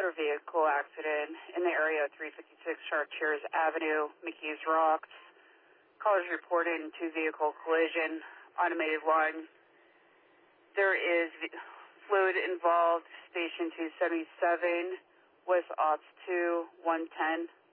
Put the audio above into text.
motor vehicle accident in the area of 356 Chartiers Avenue, McKees Rocks. Callers reported a two-vehicle collision, automated line. There is fluid involved, station 277, West Ops 2, 110.